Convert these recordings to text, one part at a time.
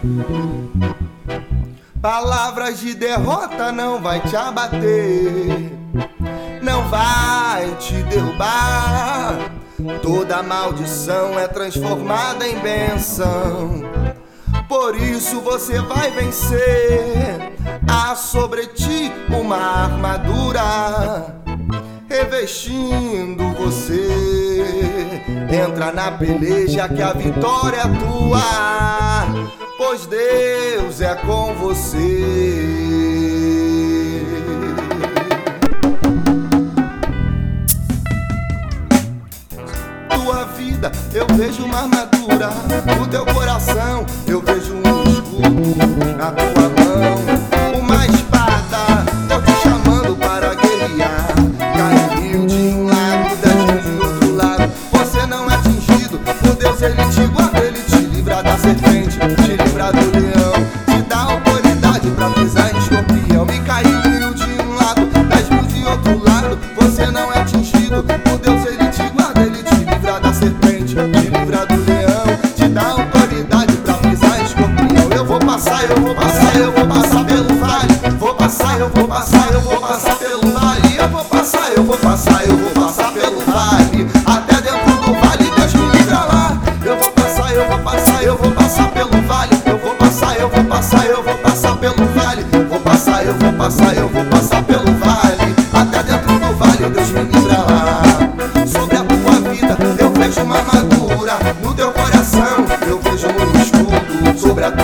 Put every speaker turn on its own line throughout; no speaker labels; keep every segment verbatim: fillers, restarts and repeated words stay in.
Palavras de derrota não vai te abater, não vai te derrubar. Toda maldição é transformada em bênção. Por isso você vai vencer. Há sobre ti uma armadura revestindo você. Entra na peleja que a vitória é tua, pois Deus é com você. Tua vida eu vejo uma armadura, no teu coração eu vejo um escudo, na tua mão uma espada. Deus te chamando para guerrear. Cai mil de um lado, dez mil de outro lado. Você não é atingido por Deus, Ele te guarda, Ele te livra da serpente, te livra do leão, te dá autoridade pra pisar em escorpião. Me caiu mil de um lado, dez mil de outro lado. Você não é atingido por Deus, Ele te guarda, Ele te livra da serpente, te livra do leão, te dá autoridade pra pisar em escorpião. Eu vou passar, eu vou passar, eu vou passar pelo vale. Vou passar, eu vou passar, eu vou passar pelo vale. Eu vou passar, eu vou passar, eu vou passar pelo vale. Até dentro do vale, Deus me livra lá. Eu vou passar, eu vou passar, eu vou passar pelo vale. Eu vou passar, eu vou passar, eu vou passar pelo vale. Vou passar, eu vou passar, eu vou passar pelo vale. Até dentro do vale, Deus me livra lá. Sobre a tua vida, eu vejo uma armadura, no teu coração eu vejo um escudo, sobre a tua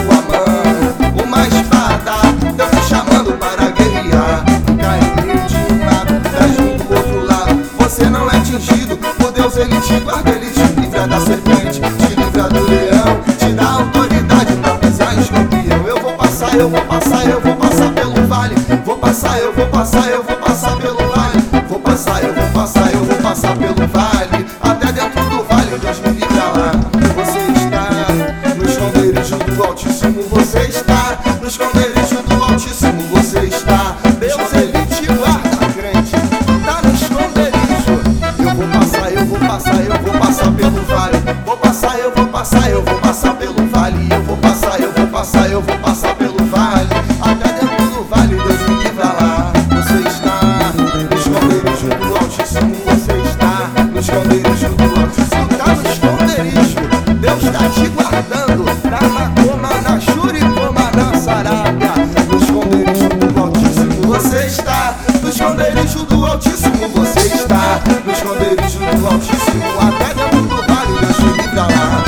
mão uma espada. Deus te chamando para guerrear. Cai mil de um lado, dez mil do outro lado. Você não é atingido por Deus, Ele te guarda, Ele te livra da serpente, te livra do leão, te dá autoridade pra pisar em escorpião. Eu vou passar, eu vou passar, eu vou passar pelo vale. Vou passar, eu vou passar, eu vou passar pelo vale. Vou passar, eu vou passar, eu vou passar pelo vale. Até dentro do vale, Deus me livra lá. Você está no esconderijo do Altíssimo. Você está no esconderijo do Altíssimo. Você está, Deus, Ele te guarda, crente. Tá no esconderijo. Eu vou passar, eu vou passar, eu vou passar pelo vale. Vou passar, eu vou passar, eu vou passar pelo vale. Eu vou passar, eu vou passar, eu vou passar pelo vale. Até dentro do vale, Deus me livra lá. Você está no esconderijo do Altíssimo. Você está no esconderijo do Altíssimo. Tá no esconderijo. Deus está te guardando. Na Macoma, na Churicoma, na Sarábia. No esconderijo do Altíssimo. Você está no esconderijo do Altíssimo. Você está no esconderijo do Altíssimo. Até dentro do vale, Deus te livra lá.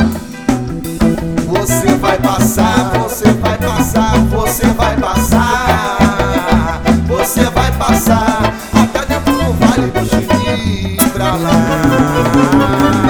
Você vai passar, você vai passar, você vai passar. Você vai passar. Até dentro do vale, Deus te livra lá.